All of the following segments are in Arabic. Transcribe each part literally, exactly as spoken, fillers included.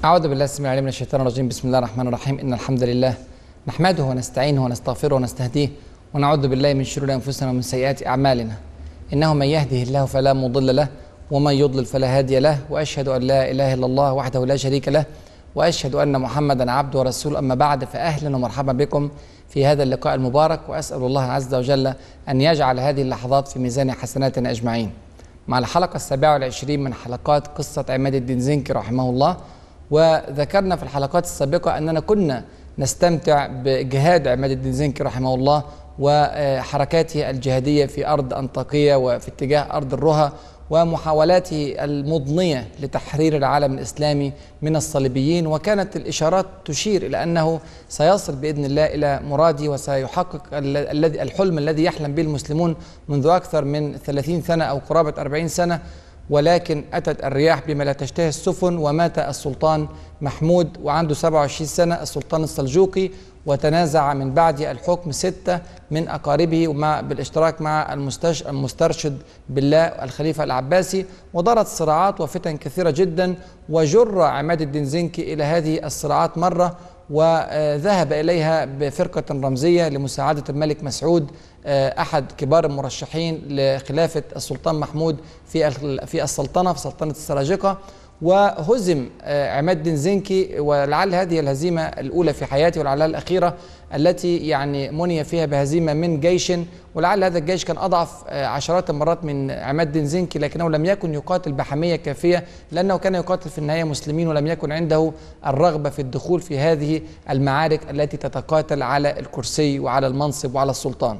أعوذ بالله السميع العليم من الشيطان الرجيم. بسم الله الرحمن الرحيم. إن الحمد لله نحمده ونستعينه ونستغفره ونستهديه ونعوذ بالله من شرور أنفسنا ومن سيئات أعمالنا. إنه من يهده الله فلا مضل له ومن يضلل فلا هادي له، وأشهد أن لا إله إلا الله وحده لا شريك له، وأشهد أن محمدا عبده ورسوله. أما بعد، فأهلا ومرحبا بكم في هذا اللقاء المبارك، وأسأل الله عز وجل أن يجعل هذه اللحظات في ميزان حسناتنا أجمعين. مع الحلقة السابعة والعشرين من حلقات قصة عماد الدين زنكي رحمه الله. وذكرنا في الحلقات السابقة أننا كنا نستمتع بجهاد عماد الدين زنكي رحمه الله وحركاته الجهادية في أرض أنطاكية وفي اتجاه أرض الرها، ومحاولاته المضنية لتحرير العالم الإسلامي من الصليبيين. وكانت الإشارات تشير إلى أنه سيصل بإذن الله إلى مراده وسيحقق الذي الحلم الذي يحلم به المسلمون منذ أكثر من ثلاثين سنة أو قرابة أربعين سنة. ولكن أتت الرياح بما لا تشتهي السفن، ومات السلطان محمود وعنده سبعة وعشرين سنة، السلطان السلجوقي، وتنازع من بعد الحكم ستة من أقاربه ومع بالاشتراك مع المسترشد بالله الخليفة العباسي، ودارت صراعات وفتن كثيرة جدا. وجر عماد الدين زنكي إلى هذه الصراعات مرة، وذهب إليها بفرقة رمزية لمساعدة الملك مسعود أحد كبار المرشحين لخلافة السلطان محمود في في السلطنة في سلطنة السلاجقة. وهزم عماد الدين زنكي، ولعل هذه الهزيمة الأولى في حياته ولعلها الأخيرة التي يعني مني فيها بهزيمة من جيش، ولعل هذا الجيش كان أضعف عشرات المرات من عماد الدين زنكي، لكنه لم يكن يقاتل بحمية كافية، لأنه كان يقاتل في النهاية مسلمين، ولم يكن عنده الرغبة في الدخول في هذه المعارك التي تتقاتل على الكرسي وعلى المنصب وعلى السلطان.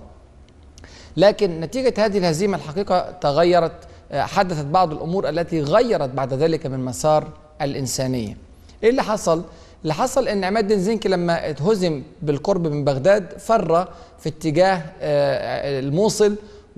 لكن نتيجة هذه الهزيمة الحقيقة تغيرت، حدثت بعض الأمور التي غيرت بعد ذلك من مسار الإنسانية. إيه اللي حصل؟ اللي حصل أن عماد الدين زنكي لما اتهزم بالقرب من بغداد فر في اتجاه الموصل،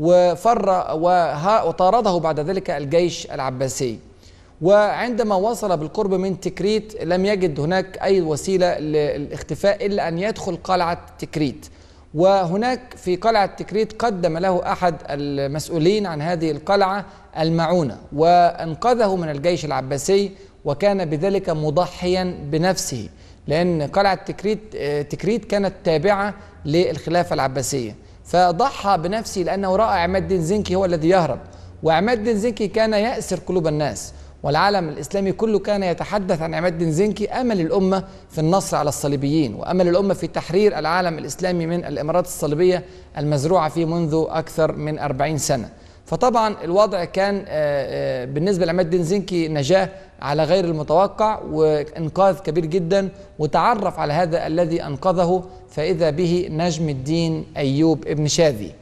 وفر وطارده بعد ذلك الجيش العباسي. وعندما وصل بالقرب من تكريت لم يجد هناك أي وسيلة للاختفاء إلا أن يدخل قلعة تكريت. وهناك في قلعة تكريت قدم له أحد المسؤولين عن هذه القلعة المعونة، وأنقذه من الجيش العباسي، وكان بذلك مضحيا بنفسه، لأن قلعة تكريت تكريت كانت تابعة للخلافة العباسية، فضحى بنفسه لأنه رأى عماد الدين زنكي هو الذي يهرب. وعماد الدين زنكي كان يأسر قلوب الناس، والعالم الإسلامي كله كان يتحدث عن عماد الدين زنكي، أمل الأمة في النصر على الصليبيين، وأمل الأمة في تحرير العالم الإسلامي من الإمارات الصليبية المزروعة فيه منذ أكثر من أربعين سنة. فطبعا الوضع كان بالنسبة لعماد الدين زنكي نجاة على غير المتوقع وإنقاذ كبير جدا، وتعرف على هذا الذي أنقذه، فإذا به نجم الدين أيوب ابن شاذي.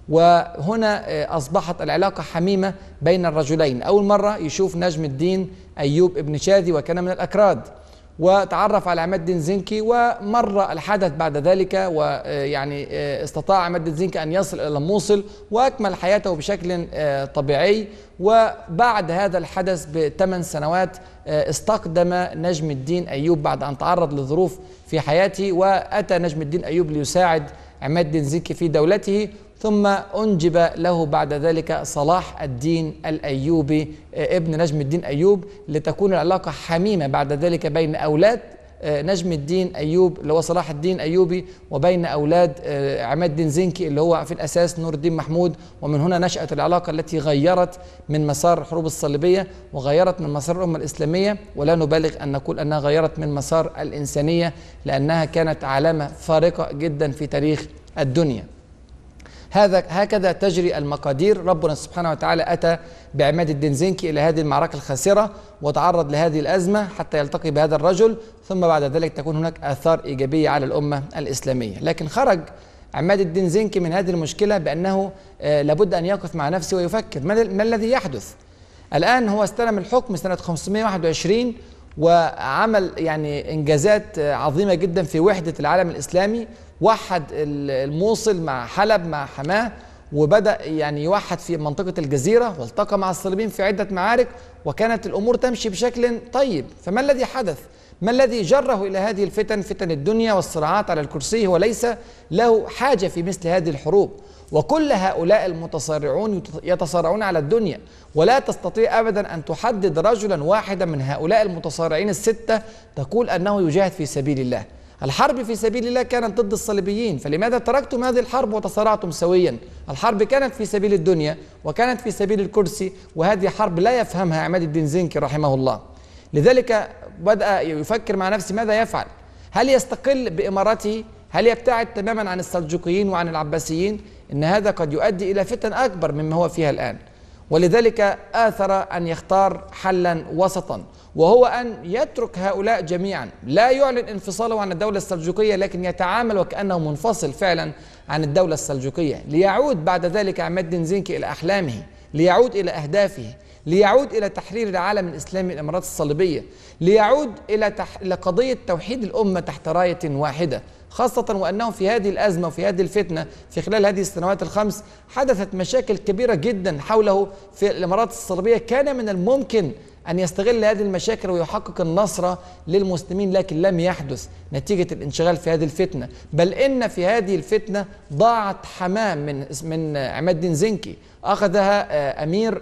وهنا أصبحت العلاقة حميمة بين الرجلين. أول مرة يشوف نجم الدين أيوب ابن شاذي، وكان من الأكراد، وتعرف على عماد الدين زنكي، ومر الحدث بعد ذلك، ويعني استطاع عماد الدين زنكي أن يصل إلى الموصل وأكمل حياته بشكل طبيعي. وبعد هذا الحدث بثمان سنوات استقدم نجم الدين أيوب بعد أن تعرض لظروف في حياته، وأتى نجم الدين أيوب ليساعد عماد الدين زنكي في دولته. ثم أنجب له بعد ذلك صلاح الدين الأيوبي ابن نجم الدين أيوب، لتكون العلاقة حميمة بعد ذلك بين أولاد نجم الدين أيوب اللي هو صلاح الدين أيوبي، وبين أولاد عماد الدين زنكي اللي هو في الأساس نور الدين محمود. ومن هنا نشأت العلاقة التي غيرت من مسار الحروب الصليبية وغيرت من مسار الأمة الإسلامية، ولا نبالغ أن نقول أنها غيرت من مسار الإنسانية، لأنها كانت علامة فارقة جدا في تاريخ الدنيا. هذا هكذا تجري المقادير. ربنا سبحانه وتعالى أتى بعماد الدين زنكي إلى هذه المعركة الخاسرة، وتعرض لهذه الأزمة حتى يلتقي بهذا الرجل، ثم بعد ذلك تكون هناك آثار إيجابية على الأمة الإسلامية. لكن خرج عماد الدين زنكي من هذه المشكلة بأنه لابد أن يقف مع نفسه ويفكر ما الذي يحدث الآن. هو استلم الحكم سنة خمسمائة وواحد وعشرين، وعمل يعني إنجازات عظيمة جدا في وحدة العالم الإسلامي، وحد الموصل مع حلب مع حماه، وبدأ يعني يوحد في منطقة الجزيرة، والتقى مع الصليبيين في عدة معارك، وكانت الأمور تمشي بشكل طيب. فما الذي حدث؟ ما الذي جره إلى هذه الفتن؟ فتن الدنيا والصراعات على الكرسي. هو ليس له حاجة في مثل هذه الحروب، وكل هؤلاء المتصارعون يتصارعون على الدنيا، ولا تستطيع أبدا أن تحدد رجلا واحدا من هؤلاء المتصارعين الستة تقول أنه يجاهد في سبيل الله. الحرب في سبيل الله كانت ضد الصليبيين، فلماذا تركتم هذه الحرب وتصارعتم سويا؟ الحرب كانت في سبيل الدنيا وكانت في سبيل الكرسي، وهذه حرب لا يفهمها عماد الدين زنكي رحمه الله. لذلك بدأ يفكر مع نفسه ماذا يفعل؟ هل يستقل بإمارته؟ هل يبتعد تماما عن السلجوقيين وعن العباسيين؟ إن هذا قد يؤدي إلى فتن أكبر مما هو فيها الآن. ولذلك آثر أن يختار حلا وسطا، وهو أن يترك هؤلاء جميعا، لا يعلن انفصاله عن الدولة السلجوقية، لكن يتعامل وكأنه منفصل فعلا عن الدولة السلجوقية، ليعود بعد ذلك عماد الدين زنكي إلى أحلامه، ليعود إلى أهدافه، ليعود إلى تحرير العالم الإسلامي من الإمارات الصليبية، ليعود إلى, تح... إلى قضية توحيد الأمة تحت راية واحدة، خاصة وأنه في هذه الأزمة وفي هذه الفتنة في خلال هذه السنوات الخمس حدثت مشاكل كبيرة جدا حوله في الإمارات الصليبية. كان من الممكن أن يستغل هذه المشاكل ويحقق النصر للمسلمين، لكن لم يحدث نتيجة الانشغال في هذه الفتنة. بل إن في هذه الفتنة ضاعت حمام من من عماد الدين زنكي، أخذها أمير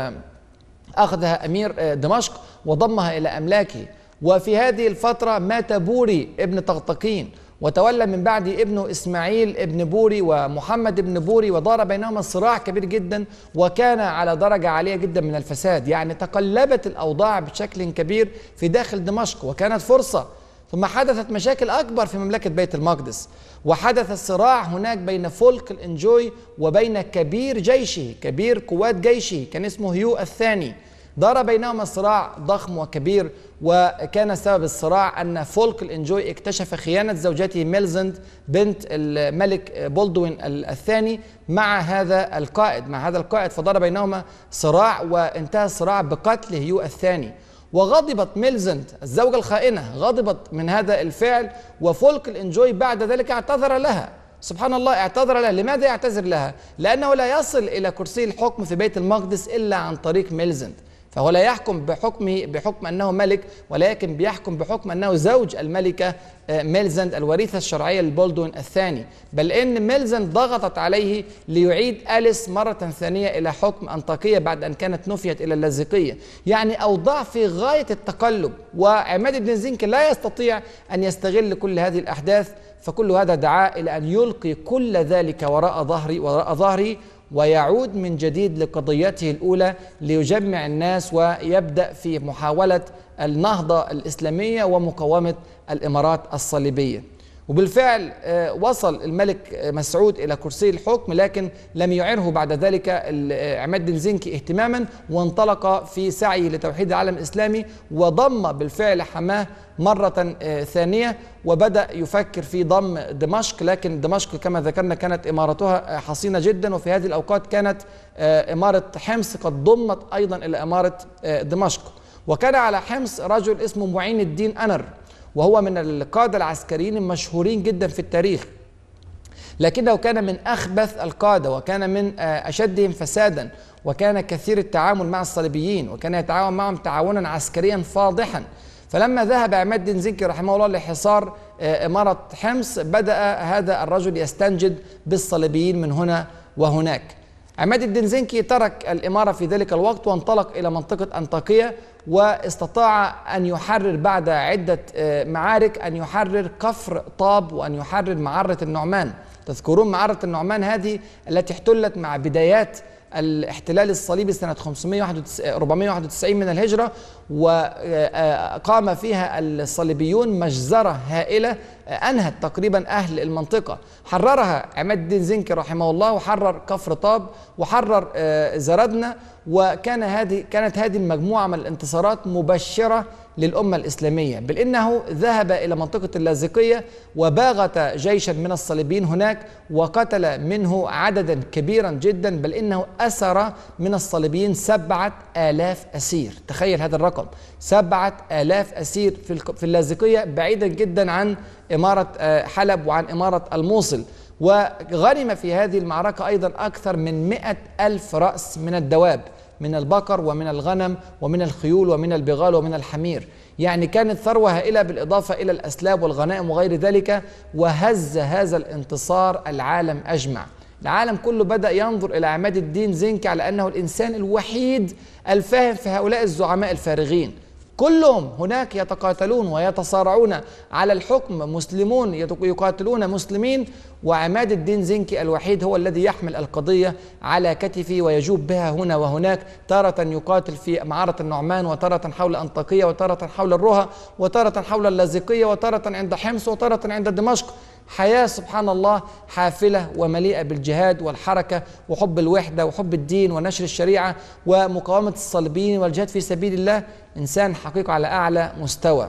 أخذها أمير دمشق وضمها إلى أملاكه. وفي هذه الفترة مات بوري ابن طغطقين، وتولى من بعد ابنه إسماعيل ابن بوري ومحمد ابن بوري، ودار بينهما صراع كبير جدا، وكان على درجة عالية جدا من الفساد. يعني تقلبت الأوضاع بشكل كبير في داخل دمشق، وكانت فرصة. ثم حدثت مشاكل أكبر في مملكة بيت المقدس، وحدث الصراع هناك بين فولك الإنجوي وبين كبير جيشه، كبير قوات جيشه كان اسمه هيو الثاني. دار بينهما صراع ضخم وكبير، وكان سبب الصراع أن فولك الإنجوي اكتشف خيانة زوجته ميلزند بنت الملك بولدوين الثاني مع هذا القائد مع هذا القائد فدار بينهما صراع، وانتهى الصراع بقتل هيو الثاني. وغضبت ميلزند الزوجة الخائنة، غضبت من هذا الفعل، وفولك الإنجوي بعد ذلك اعتذر لها. سبحان الله، اعتذر لها. لماذا يعتذر لها؟ لأنه لا يصل إلى كرسي الحكم في بيت المقدس إلا عن طريق ميلزند، فهو لا يحكم بحكمه بحكم أنه ملك، ولكن بيحكم بحكم أنه زوج الملكة ميلزند الوريثة الشرعية لبولدوين الثاني. بل إن ميلزند ضغطت عليه ليعيد أليس مرة ثانية إلى حكم أنطاكية بعد أن كانت نفيت إلى اللاذقية. يعني أوضاع في غاية التقلب، وعماد الدين زنكي لا يستطيع أن يستغل كل هذه الأحداث، فكل هذا دعا إلى أن يلقي كل ذلك وراء ظهري وراء ظهره ويعود من جديد لقضيته الأولى، ليجمع الناس ويبدأ في محاولة النهضة الإسلامية ومقاومة الإمارات الصليبية. وبالفعل وصل الملك مسعود إلى كرسي الحكم، لكن لم يعره بعد ذلك عماد الدين زنكي اهتماما، وانطلق في سعيه لتوحيد العالم الإسلامي، وضم بالفعل حماه مرة ثانية، وبدأ يفكر في ضم دمشق. لكن دمشق كما ذكرنا كانت إمارتها حصينة جدا، وفي هذه الأوقات كانت إمارة حمص قد ضمت أيضا إلى إمارة دمشق. وكان على حمص رجل اسمه معين الدين أنر، وهو من القادة العسكريين المشهورين جدا في التاريخ، لكنه كان من أخبث القادة، وكان من أشدهم فسادا، وكان كثير التعامل مع الصليبيين، وكان يتعاون معهم تعاونا عسكريا فاضحا. فلما ذهب عماد الدين زنكي رحمه الله لحصار إمارة حمص، بدأ هذا الرجل يستنجد بالصليبيين من هنا وهناك. عماد الدين زنكي ترك الإمارة في ذلك الوقت وانطلق إلى منطقة أنطاكية، واستطاع أن يحرر بعد عدة معارك أن يحرر كفر طاب، وأن يحرر معرة النعمان. تذكرون معرة النعمان هذه التي احتلت مع بدايات الاحتلال الصليبي سنة أربعمائة وواحد وتسعين من الهجرة، وقام فيها الصليبيون مجزرة هائلة أنهت تقريبا أهل المنطقة. حررها عماد الدين زنكي رحمه الله، وحرر كفر طاب، وحرر زردنا. وكان هذه كانت هذه المجموعة من الانتصارات مبشرة للأمة الإسلامية، بل إنه ذهب إلى منطقة اللاذقية وباغت جيشا من الصليبيين هناك، وقتل منه عددا كبيرا جدا، بل إنه أسر من الصليبيين سبعة آلاف أسير. تخيل هذا الرقم، سبعة آلاف أسير في اللاذقية، بعيدا جدا عن إمارة حلب وعن إمارة الموصل. وغنم في هذه المعركة أيضا أكثر من مئة ألف رأس من الدواب، من البقر ومن الغنم ومن الخيول ومن البغال ومن الحمير. يعني كانت ثروة هائلة بالإضافة إلى الأسلاب والغنائم وغير ذلك، وهز هذا الانتصار العالم أجمع. العالم كله بدأ ينظر إلى عماد الدين زنكي على أنه الإنسان الوحيد الفاهم في هؤلاء الزعماء الفارغين. كلهم هناك يتقاتلون ويتصارعون على الحكم، مسلمون يقاتلون مسلمين، وعماد الدين زنكي الوحيد هو الذي يحمل القضية على كتفه ويجوب بها هنا وهناك، تارة يقاتل في معرة النعمان، وتارة حول أنطاكية، وتارة حول الرها، وتارة حول اللاذقية، وتارة عند حمص، وتارة عند دمشق. حياة سبحان الله حافلة ومليئة بالجهاد والحركة وحب الوحدة وحب الدين ونشر الشريعة ومقاومة الصليبيين والجهاد في سبيل الله. إنسان حقيقة على أعلى مستوى.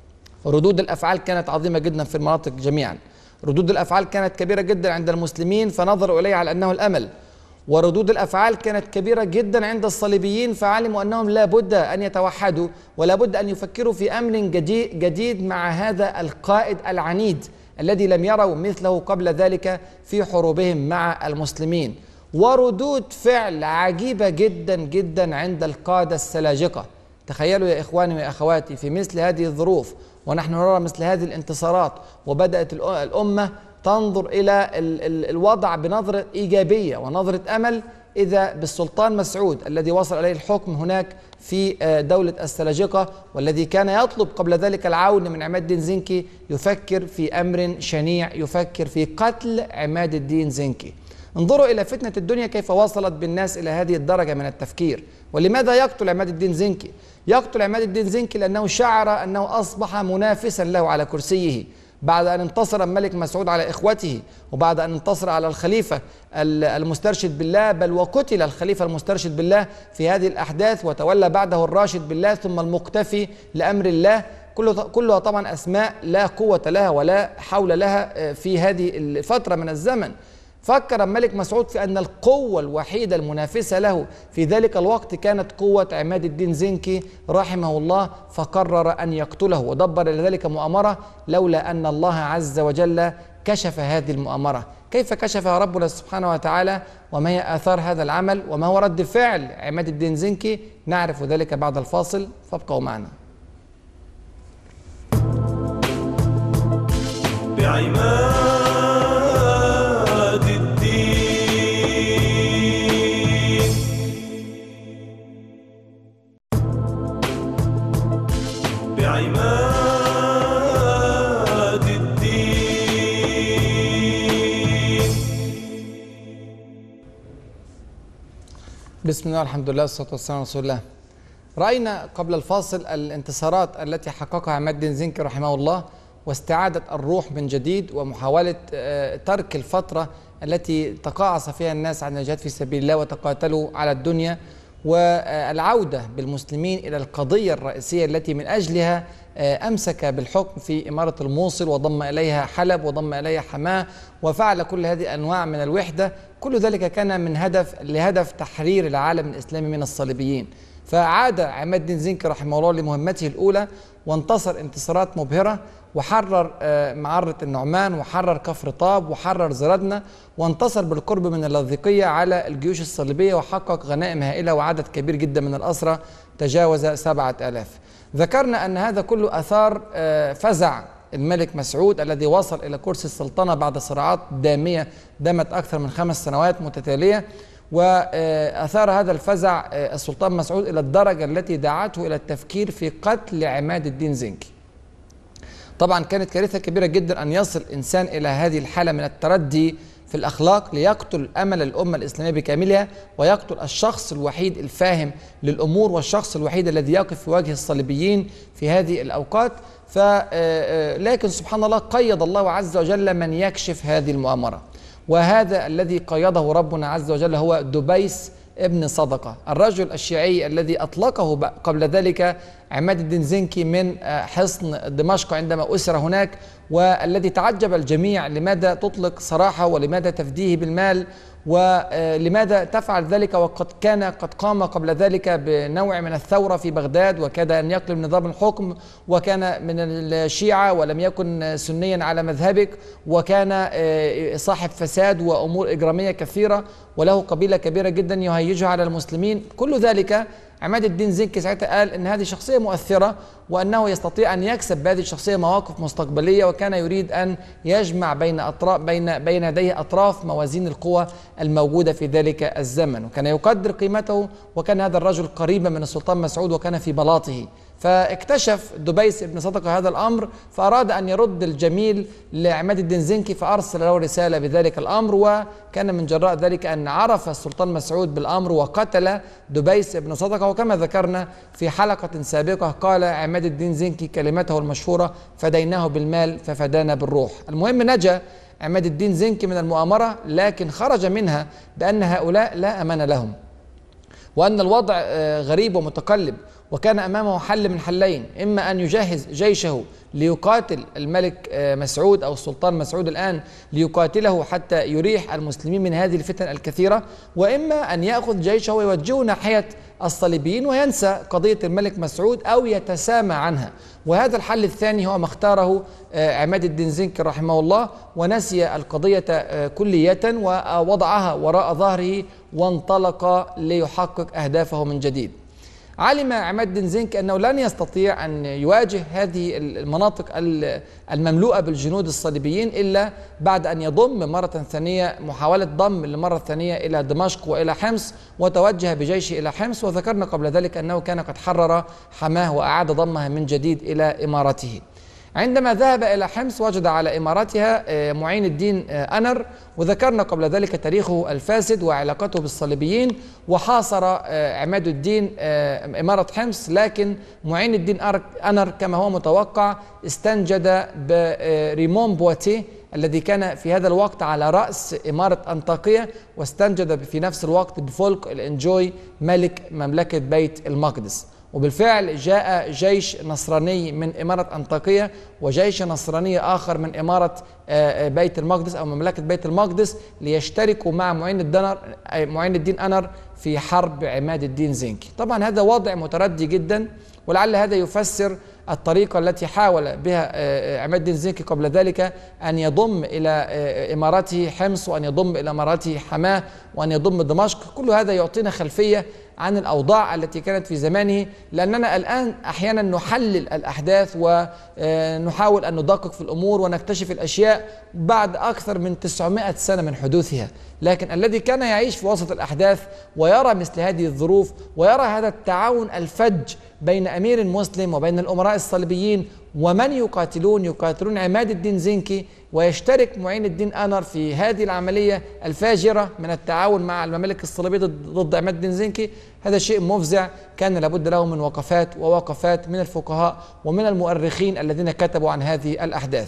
ردود الأفعال كانت عظيمة جدا في المناطق جميعا. ردود الأفعال كانت كبيرة جدا عند المسلمين فنظروا إليه على أنه الأمل، وردود الأفعال كانت كبيرة جدا عند الصليبيين فعلموا أنهم لا بد أن يتوحدوا ولا بد أن يفكروا في أمر جديد, جديد مع هذا القائد العنيد الذي لم يروا مثله قبل ذلك في حروبهم مع المسلمين. وردود فعل عجيبة جدا جدا عند القادة السلاجقة. تخيلوا يا إخواني وأخواتي في مثل هذه الظروف ونحن نرى مثل هذه الانتصارات، وبدأت الأمة تنظر إلى الوضع بنظرة إيجابية ونظرة أمل، إذا بالسلطان مسعود الذي وصل إليه الحكم هناك في دولة السلاجقة، والذي كان يطلب قبل ذلك العون من عماد الدين زنكي، يفكر في أمر شنيع، يفكر في قتل عماد الدين زنكي. انظروا إلى فتنة الدنيا كيف وصلت بالناس إلى هذه الدرجة من التفكير. ولماذا يقتل عماد الدين زنكي؟ يقتل عماد الدين زنكي لأنه شعر أنه أصبح منافسا له على كرسيه بعد أن انتصر الملك مسعود على إخوته، وبعد أن انتصر على الخليفة المسترشد بالله، بل وقتل الخليفة المسترشد بالله في هذه الأحداث، وتولى بعده الراشد بالله ثم المقتفي لأمر الله. كلها طبعا أسماء لا قوة لها ولا حول لها في هذه الفترة من الزمن. فكر الملك مسعود في أن القوة الوحيدة المنافسة له في ذلك الوقت كانت قوة عماد الدين زنكي رحمه الله، فقرر أن يقتله ودبر لذلك مؤامرة، لولا أن الله عز وجل كشف هذه المؤامرة. كيف كشفها ربنا سبحانه وتعالى؟ وما هي آثار هذا العمل؟ وما هو رد فعل عماد الدين زنكي؟ نعرف ذلك بعد الفاصل، فابقوا معنا. بعماد الدين بعماد الدين بسم الله والحمد لله والصلاة والسلام على رسول الله. رأينا قبل الفاصل الانتصارات التي حققها عماد الدين زنكي رحمه الله، واستعادة الروح من جديد، ومحاولة ترك الفترة التي تقاعس فيها الناس عن الجهاد في سبيل الله وتقاتلوا على الدنيا، والعودة بالمسلمين إلى القضية الرئيسية التي من أجلها أمسك بالحكم في إمارة الموصل، وضم إليها حلب، وضم إليها حماة، وفعل كل هذه الأنواع من الوحدة. كل ذلك كان من هدف لهدف تحرير العالم الإسلامي من الصليبيين. فعاد عماد الدين زنكي رحمه الله لمهمته الأولى، وانتصر انتصارات مبهرة، وحرر معرة النعمان، وحرر كفر طاب، وحرر زردنا، وانتصر بالقرب من اللاذقية على الجيوش الصليبية، وحقق غنائم هائلة وعدد كبير جدا من الأسرى تجاوز سبعة آلاف. ذكرنا أن هذا كله أثار فزع الملك مسعود الذي وصل إلى كرسي السلطنة بعد صراعات دامية دامت أكثر من خمس سنوات متتالية، وأثار هذا الفزع السلطان مسعود إلى الدرجة التي دعته إلى التفكير في قتل عماد الدين زنكي. طبعا كانت كارثة كبيرة جدا أن يصل إنسان إلى هذه الحالة من التردي في الأخلاق ليقتل أمل الأمة الإسلامية بكاملها، ويقتل الشخص الوحيد الفاهم للأمور، والشخص الوحيد الذي يقف في وجه الصليبيين في هذه الأوقات. لكن سبحان الله قيد الله عز وجل من يكشف هذه المؤامرة، وهذا الذي قيده ربنا عز وجل هو دبيس ابن صدقة، الرجل الشيعي الذي أطلقه قبل ذلك عماد الدين زنكي من حصن دمشق عندما أسر هناك، والذي تعجب الجميع لماذا تطلق سراحه ولماذا تفديه بالمال ولماذا تفعل ذلك وقد كان قد قام قبل ذلك بنوع من الثورة في بغداد وكاد أن يقلب نظام الحكم، وكان من الشيعة ولم يكن سنيا على مذهبك، وكان صاحب فساد وأمور إجرامية كثيرة، وله قبيلة كبيرة جدا يهيجها على المسلمين. كل ذلك عماد الدين زنكي ساعتها قال ان هذه شخصيه مؤثره وانه يستطيع ان يكسب بهذه الشخصيه مواقف مستقبليه، وكان يريد ان يجمع بين اطراف بين بين يديه اطراف موازين القوى الموجوده في ذلك الزمن، وكان يقدر قيمته، وكان هذا الرجل قريبا من السلطان مسعود وكان في بلاطه. فاكتشف دبيس بن صدقة هذا الأمر، فأراد أن يرد الجميل لعماد الدين زنكي، فأرسل له رسالة بذلك الأمر، وكان من جراء ذلك أن عرف السلطان مسعود بالأمر وقتل دبيس بن صدقة. وكما ذكرنا في حلقة سابقة قال عماد الدين زنكي كلمته المشهورة: فديناه بالمال ففدانا بالروح. المهم نجا عماد الدين زنكي من المؤامرة، لكن خرج منها بأن هؤلاء لا أمان لهم، وأن الوضع غريب ومتقلب، وكان أمامه حل من حلين: إما أن يجهز جيشه ليقاتل الملك مسعود أو السلطان مسعود الآن ليقاتله حتى يريح المسلمين من هذه الفتن الكثيرة، وإما أن يأخذ جيشه ويوجهه ناحية الصليبيين وينسى قضية الملك مسعود أو يتسامى عنها. وهذا الحل الثاني هو ما اختاره عماد الدين زنكي رحمه الله، ونسي القضية كلية ووضعها وراء ظهره وانطلق ليحقق أهدافه من جديد. علم عماد الدين زنكي أنه لن يستطيع أن يواجه هذه المناطق المملوءة بالجنود الصليبيين إلا بعد أن يضم مرة ثانية محاولة ضم لمرة ثانية إلى دمشق وإلى حمص، وتوجه بجيشه إلى حمص. وذكرنا قبل ذلك أنه كان قد حرر حماه وأعاد ضمها من جديد إلى إمارته. عندما ذهب إلى حمص وجد على إمارتها معين الدين أنر، وذكرنا قبل ذلك تاريخه الفاسد وعلاقته بالصليبيين، وحاصر عماد الدين إمارة حمص، لكن معين الدين أنر كما هو متوقع استنجد بريمون بواتيه الذي كان في هذا الوقت على رأس إمارة أنطاكية، واستنجد في نفس الوقت بفولك الإنجوي ملك مملكة بيت المقدس. وبالفعل جاء جيش نصراني من إمارة أنطاكية وجيش نصراني آخر من إمارة بيت المقدس أو مملكة بيت المقدس ليشتركوا مع معين الدين معين الدين أنر في حرب عماد الدين زنكي. طبعا هذا وضع متردي جدا، ولعل هذا يفسر الطريقة التي حاول بها عماد الدين زنكي قبل ذلك أن يضم إلى إمارته حمص وأن يضم إلى إمارته حماه وأن يضم دمشق. كل هذا يعطينا خلفية عن الأوضاع التي كانت في زمانه، لأننا الآن أحيانا نحلل الأحداث ونحاول أن ندقق في الأمور ونكتشف الأشياء بعد أكثر من تسعمائة سنة من حدوثها، لكن الذي كان يعيش في وسط الأحداث ويرى مثل هذه الظروف ويرى هذا التعاون الفج بين أمير مسلم وبين الأمراء الصليبيين ومن يقاتلون يقاتلون عماد الدين زنكي، ويشترك معين الدين أنر في هذه العملية الفاجرة من التعاون مع الممالك الصليبية ضد عماد الدين زنكي، هذا شيء مفزع كان لابد له من وقفات ووقفات من الفقهاء ومن المؤرخين الذين كتبوا عن هذه الأحداث.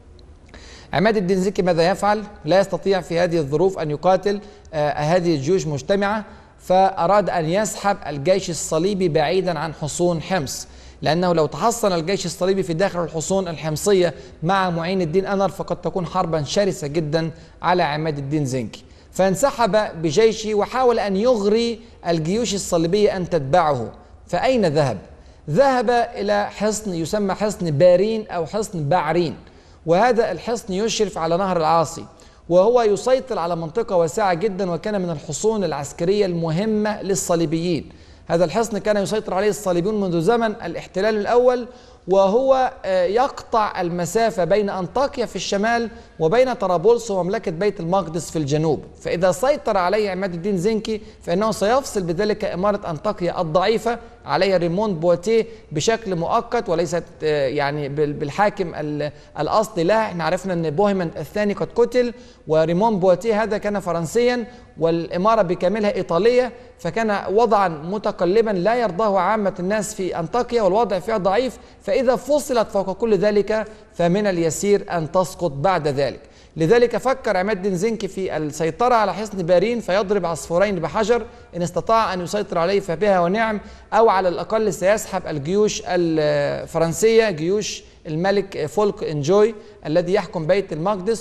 عماد الدين زنكي ماذا يفعل؟ لا يستطيع في هذه الظروف أن يقاتل آه هذه الجيوش مجتمعة، فأراد أن يسحب الجيش الصليبي بعيدا عن حصون حمص، لأنه لو تحصن الجيش الصليبي في داخل الحصون الحمصية مع معين الدين أنر فقد تكون حربا شرسة جدا على عماد الدين زنكي. فانسحب بجيشه وحاول أن يغري الجيوش الصليبية أن تتبعه. فأين ذهب؟ ذهب إلى حصن يسمى حصن بارين أو حصن بعرين، وهذا الحصن يشرف على نهر العاصي، وهو يسيطر على منطقة واسعة جدا، وكان من الحصون العسكرية المهمة للصليبيين. هذا الحصن كان يسيطر عليه الصليبيون منذ زمن الاحتلال الأول، وهو يقطع المسافة بين أنطاكيا في الشمال وبين طرابلس ومملكة بيت المقدس في الجنوب. فإذا سيطر عليه عماد الدين زنكي فإنه سيفصل بذلك إمارة أنطاكيا الضعيفة عليها ريمون بواتيه بشكل مؤقت وليست يعني بالحاكم الأصلي لها. احنا عرفنا أن بوهيمند الثاني قد قتل، وريمون بواتيه هذا كان فرنسيا والإمارة بكاملها إيطالية، فكان وضعا متقلبا لا يرضاه عامة الناس في أنطاكيا والوضع فيها ضعيف. فإذا فصلت فوق كل ذلك فمن اليسير أن تسقط بعد ذلك. لذلك فكر عماد الدين زنكي في السيطرة على حصن بارين فيضرب عصفورين بحجر، إن استطاع أن يسيطر عليه فبها ونعم، أو على الأقل سيسحب الجيوش الفرنسية جيوش الملك فولك إنجوي الذي يحكم بيت المقدس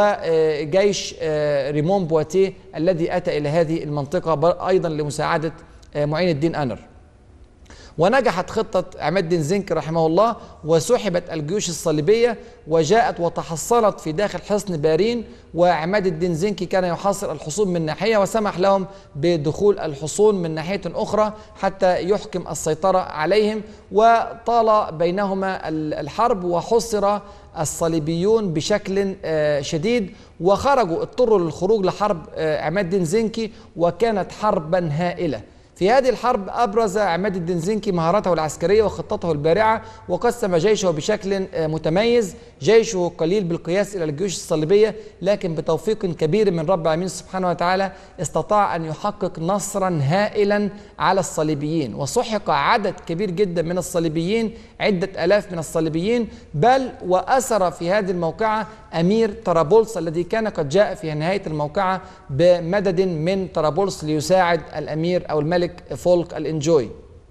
وجيش ريمون بواتيه الذي أتى إلى هذه المنطقة أيضا لمساعدة معين الدين أنر. ونجحت خطة عماد الدين زنكي رحمه الله، وسحبت الجيوش الصليبية وجاءت وتحصنت في داخل حصن بارين، وعماد الدين زنكي كان يحاصر الحصون من ناحية وسمح لهم بدخول الحصون من ناحية أخرى حتى يحكم السيطرة عليهم، وطال بينهما الحرب وحصر الصليبيون بشكل شديد، وخرجوا اضطروا للخروج لحرب عماد الدين زنكي، وكانت حربا هائلة. في هذه الحرب أبرز عماد الدين زنكي مهاراته العسكرية وخطته البارعة، وقسم جيشه بشكل متميز. جيشه قليل بالقياس إلى الجيوش الصليبية، لكن بتوفيق كبير من رب العالمين سبحانه وتعالى استطاع أن يحقق نصرا هائلا على الصليبيين، وسحق عدد كبير جدا من الصليبيين، عدة آلاف من الصليبيين، بل وأسر في هذه الموقعة أمير طرابلس الذي كان قد جاء في نهاية الموقعة بمدد من طرابلس ليساعد الأمير أو الملك فولك الإنجوي.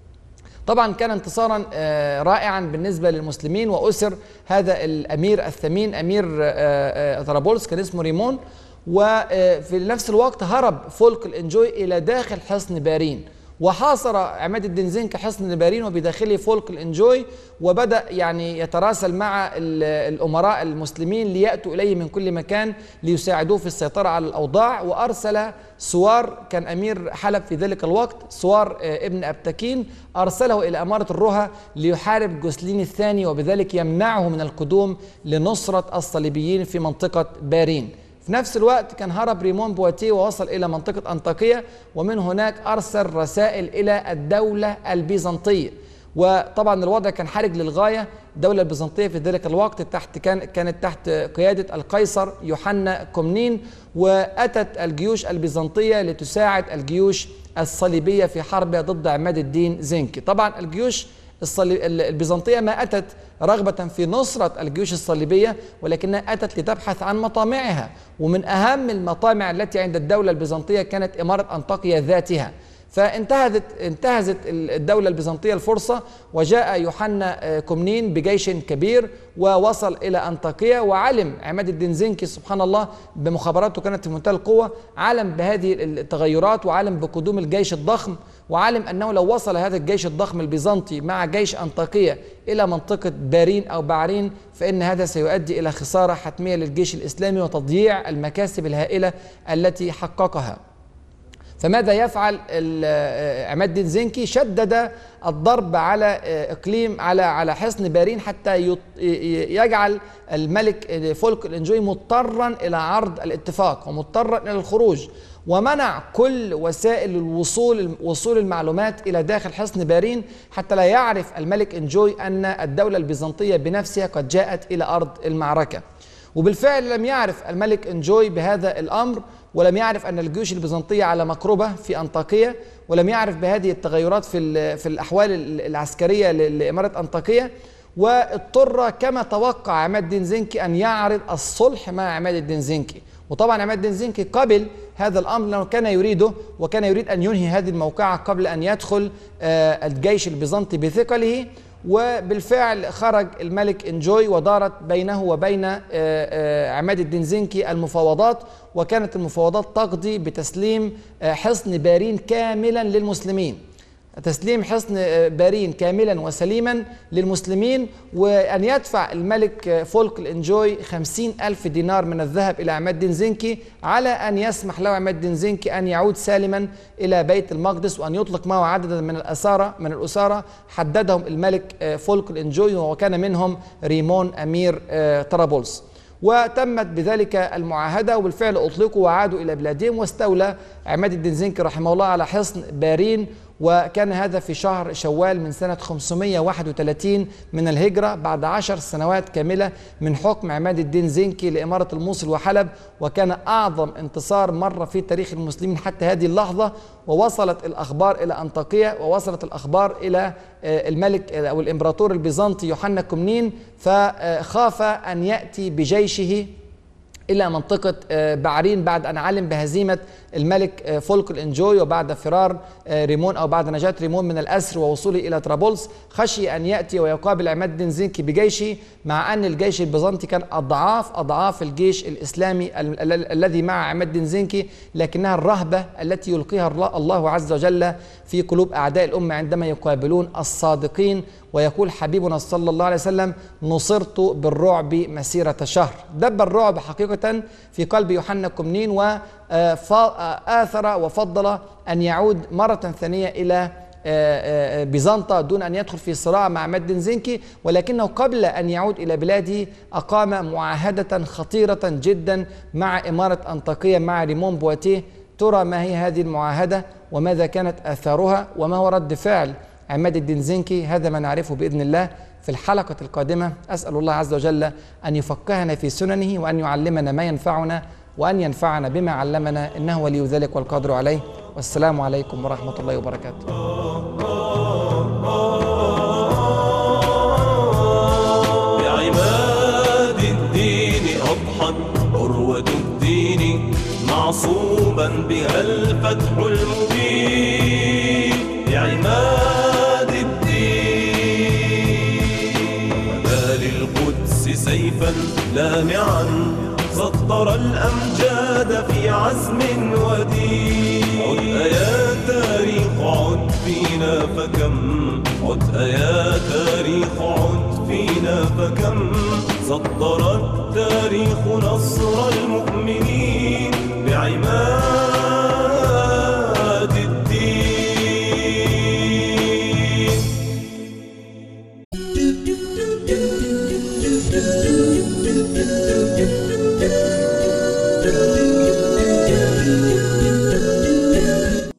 طبعا كان انتصارا رائعا بالنسبة للمسلمين، وأسر هذا الأمير الثمين أمير طرابلس كان اسمه ريمون، وفي نفس الوقت هرب فولك الإنجوي إلى داخل حصن بارين، وحاصر عماد الدين زنكي حصن بارين وبداخله فولك الإنجوي، وبدأ يعني يتراسل مع الأمراء المسلمين ليأتوا إليه من كل مكان ليساعدوه في السيطرة على الأوضاع. وأرسل سوار كان أمير حلب في ذلك الوقت، سوار ابن أبتكين، أرسله إلى أمارة الرها ليحارب جوسلين الثاني، وبذلك يمنعه من القدوم لنصرة الصليبيين في منطقة بارين. في نفس الوقت كان هرب ريمون بواتيه ووصل إلى منطقة أنطاكية، ومن هناك أرسل رسائل إلى الدولة البيزنطية. وطبعا الوضع كان حرج للغاية. الدولة البيزنطية في ذلك الوقت تحت كان كانت تحت قيادة القيصر يوحنا كومنين، وأتت الجيوش البيزنطية لتساعد الجيوش الصليبية في حربها ضد عماد الدين زنكي. طبعا الجيوش البيزنطية ما أتت رغبة في نصرة الجيوش الصليبية، ولكنها أتت لتبحث عن مطامعها، ومن أهم المطامع التي عند الدولة البيزنطية كانت إمارة أنطاكية ذاتها. فانتهزت انتهزت الدولة البيزنطية الفرصة، وجاء يوحنا كومنين بجيش كبير ووصل إلى أنطاكية، وعلم عماد الدين زنكي سبحان الله بمخابراته كانت في منتهى القوة، علم بهذه التغيرات وعلم بقدوم الجيش الضخم، وعلم أنه لو وصل هذا الجيش الضخم البيزنطي مع جيش أنطاكية إلى منطقة بارين أو بعرين فإن هذا سيؤدي إلى خسارة حتمية للجيش الإسلامي وتضييع المكاسب الهائلة التي حققها. فماذا يفعل عماد الدين زنكي؟ شدد الضرب على اقليم على على حصن بارين حتى يجعل الملك فولك الإنجوي مضطرا الى عرض الاتفاق ومضطرا الى الخروج، ومنع كل وسائل الوصول وصول المعلومات الى داخل حصن بارين حتى لا يعرف الملك إنجوي ان الدولة البيزنطية بنفسها قد جاءت الى ارض المعركة. وبالفعل لم يعرف الملك إنجوي بهذا الامر، ولم يعرف أن الجيوش البيزنطية على مقربة في أنطاكية، ولم يعرف بهذه التغيرات في في الأحوال العسكرية لإمارة أنطاكية، واضطر كما توقع عماد الدين زنكي أن يعرض الصلح مع عماد الدين زنكي. وطبعا عماد الدين زنكي قبل هذا الأمر لأنه كان يريده، وكان يريد أن ينهي هذه الموقعة قبل أن يدخل الجيش البيزنطي بثقله. وبالفعل خرج الملك إنجوي ودارت بينه وبين عماد الدين زنكي المفاوضات، وكانت المفاوضات تقضي بتسليم حصن بارين كاملا للمسلمين، تسليم حصن بارين كاملا وسليما للمسلمين، وأن يدفع الملك فولك الإنجوي خمسين ألف دينار من الذهب إلى عماد الدين زنكي على أن يسمح له عماد الدين زنكي أن يعود سالما إلى بيت المقدس، وأن يطلق معه عددا من الأسارة من الأسارة حددهم الملك فولك الإنجوي، وكان منهم ريمون أمير طرابلس. وتمت بذلك المعاهدة، وبالفعل أطلقوا وعادوا إلى بلادهم، واستولى عماد الدين زنكي رحمه الله على حصن بارين، وكان هذا في شهر شوال من سنة خمسمائة وواحد وثلاثين من الهجرة، بعد عشر سنوات كاملة من حكم عماد الدين زنكي لإمارة الموصل وحلب، وكان أعظم انتصار مر في تاريخ المسلمين حتى هذه اللحظة. ووصلت الأخبار إلى أنطاكية، ووصلت الأخبار إلى الملك أو الإمبراطور البيزنطي يوحنا كومنين، فخاف أن يأتي بجيشه إلى منطقة بعرين بعد أن علم بهزيمة الملك فولك الإنجوي، وبعد فرار ريمون أو بعد نجاة ريمون من الأسر ووصوله إلى طرابلس خشي أن يأتي ويقابل عماد الدين زنكي بجيشه، مع أن الجيش البيزنطي كان أضعاف أضعاف الجيش الإسلامي ال ال الذي مع عماد الدين زنكي، لكنها الرهبة التي يلقيها الله عز وجل في قلوب أعداء الأمة عندما يقابلون الصادقين. ويقول حبيبنا صلى الله عليه وسلم: نصرت بالرعب مسيرة شهر. دب الرعب حقيقة في قلب يوحنا الكمنين، وآثر وفضل أن يعود مرة ثانية إلى بيزنطة دون أن يدخل في صراع مع عماد الدين زنكي، ولكنه قبل أن يعود إلى بلاده أقام معاهدة خطيرة جدا مع إمارة أنطاكية مع ريمون بواتيه. ترى ما هي هذه المعاهدة وماذا كانت آثارها وما هو رد فعل عماد الدين زنكي؟ هذا ما نعرفه بإذن الله في الحلقة القادمة. أسأل الله عز وجل أن يفقهنا في سننه، وأن يعلمنا ما ينفعنا، وأن ينفعنا بما علمنا، إنه ولي ذلك والقادر عليه. والسلام عليكم ورحمة الله وبركاته. بعماد الدين أضحت عروة الدين، معصوبا بها الفتح المبين. بعماد الدين بدا للقدس سيفا لامعا، سطر الأمجاد في عزم ودين. عد يا تاريخ عد فينا فكم، عد يا تاريخ عد فينا فكم. سطر التاريخ نصر المؤمنين بعماد